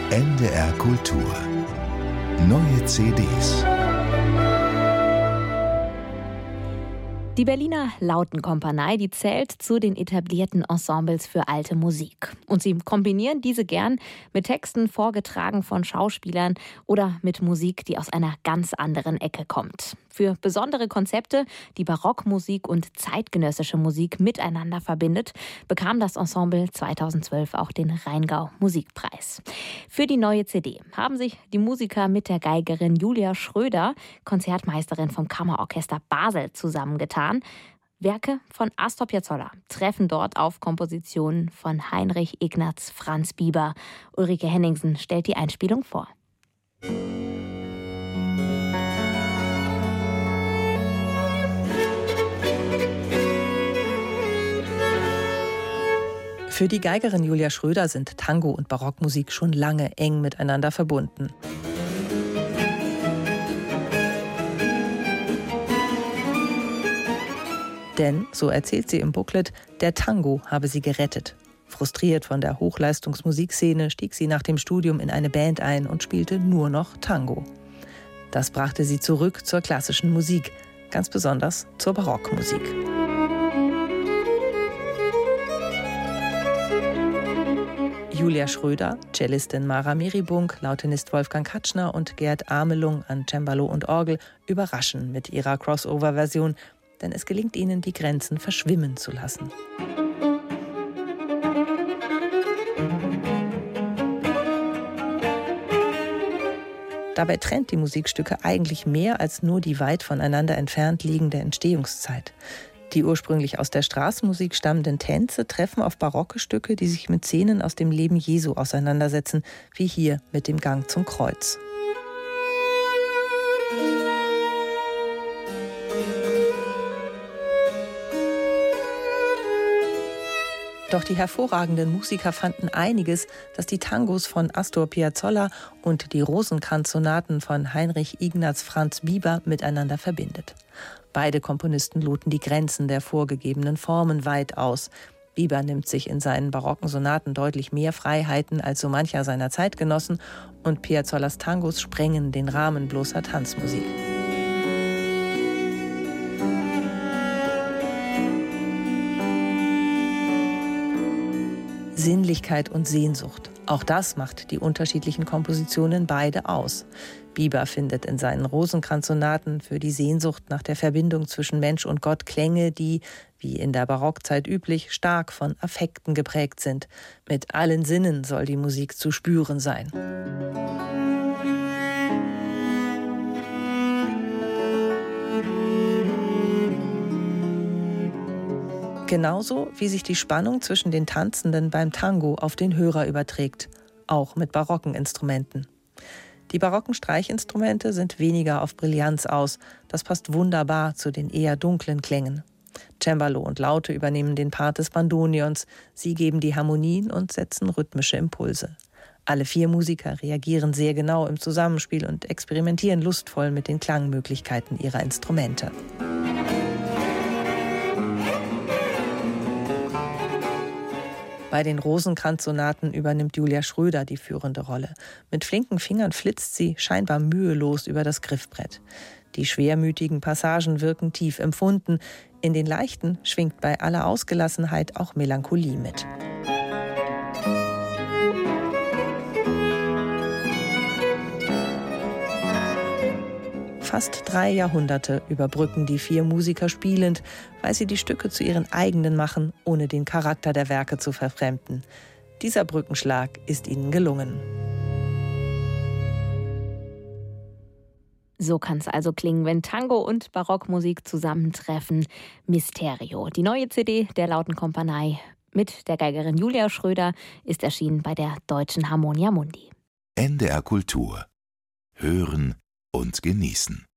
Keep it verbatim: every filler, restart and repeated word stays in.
N D R Kultur. Neue C Ds. Die Berliner Lautenkompanie, die zählt zu den etablierten Ensembles für alte Musik. Und sie kombinieren diese gern mit Texten vorgetragen von Schauspielern oder mit Musik, die aus einer ganz anderen Ecke kommt. Für besondere Konzepte, die Barockmusik und zeitgenössische Musik miteinander verbindet, bekam das Ensemble zweitausendzwölf auch den Rheingau-Musikpreis. Für die neue C D haben sich die Musiker mit der Geigerin Julia Schröder, Konzertmeisterin vom Kammerorchester Basel, zusammengetan. Werke von Astor Piazzolla treffen dort auf Kompositionen von Heinrich Ignaz Franz Bieber. Ulrike Henningsen stellt die Einspielung vor. Für die Geigerin Julia Schröder sind Tango und Barockmusik schon lange eng miteinander verbunden. Denn, so erzählt sie im Booklet, der Tango habe sie gerettet. Frustriert von der Hochleistungsmusikszene stieg sie nach dem Studium in eine Band ein und spielte nur noch Tango. Das brachte sie zurück zur klassischen Musik, ganz besonders zur Barockmusik. Julia Schröder, Cellistin Mara Meribung, Lautenist Wolfgang Katschner und Gerd Amelung an Cembalo und Orgel überraschen mit ihrer Crossover-Version, denn es gelingt ihnen, die Grenzen verschwimmen zu lassen. Dabei trennt die Musikstücke eigentlich mehr als nur die weit voneinander entfernt liegende Entstehungszeit. Die ursprünglich aus der Straßenmusik stammenden Tänze treffen auf barocke Stücke, die sich mit Szenen aus dem Leben Jesu auseinandersetzen, wie hier mit dem Gang zum Kreuz. Doch die hervorragenden Musiker fanden einiges, das die Tangos von Astor Piazzolla und die Rosenkranz-Sonaten von Heinrich Ignaz Franz Bieber miteinander verbindet. Beide Komponisten loten die Grenzen der vorgegebenen Formen weit aus. Bieber nimmt sich in seinen barocken Sonaten deutlich mehr Freiheiten als so mancher seiner Zeitgenossen und Piazzollas Tangos sprengen den Rahmen bloßer Tanzmusik. Sinnlichkeit und Sehnsucht. Auch das macht die unterschiedlichen Kompositionen beide aus. Bieber findet in seinen Rosenkranz-Sonaten für die Sehnsucht nach der Verbindung zwischen Mensch und Gott Klänge, die, wie in der Barockzeit üblich, stark von Affekten geprägt sind. Mit allen Sinnen soll die Musik zu spüren sein. Genauso wie sich die Spannung zwischen den Tanzenden beim Tango auf den Hörer überträgt, auch mit barocken Instrumenten. Die barocken Streichinstrumente sind weniger auf Brillanz aus, das passt wunderbar zu den eher dunklen Klängen. Cembalo und Laute übernehmen den Part des Bandonions, sie geben die Harmonien und setzen rhythmische Impulse. Alle vier Musiker reagieren sehr genau im Zusammenspiel und experimentieren lustvoll mit den Klangmöglichkeiten ihrer Instrumente. Bei den Rosenkranz-Sonaten übernimmt Julia Schröder die führende Rolle. Mit flinken Fingern flitzt sie scheinbar mühelos über das Griffbrett. Die schwermütigen Passagen wirken tief empfunden. In den leichten schwingt bei aller Ausgelassenheit auch Melancholie mit. Fast drei Jahrhunderte überbrücken die vier Musiker spielend, weil sie die Stücke zu ihren eigenen machen, ohne den Charakter der Werke zu verfremden. Dieser Brückenschlag ist ihnen gelungen. So kann es also klingen, wenn Tango und Barockmusik zusammentreffen. Mysterio. Die neue C D der Lautenkompanie mit der Geigerin Julia Schröder ist erschienen bei der Deutschen Harmonia Mundi. N D R Kultur. Hören und genießen.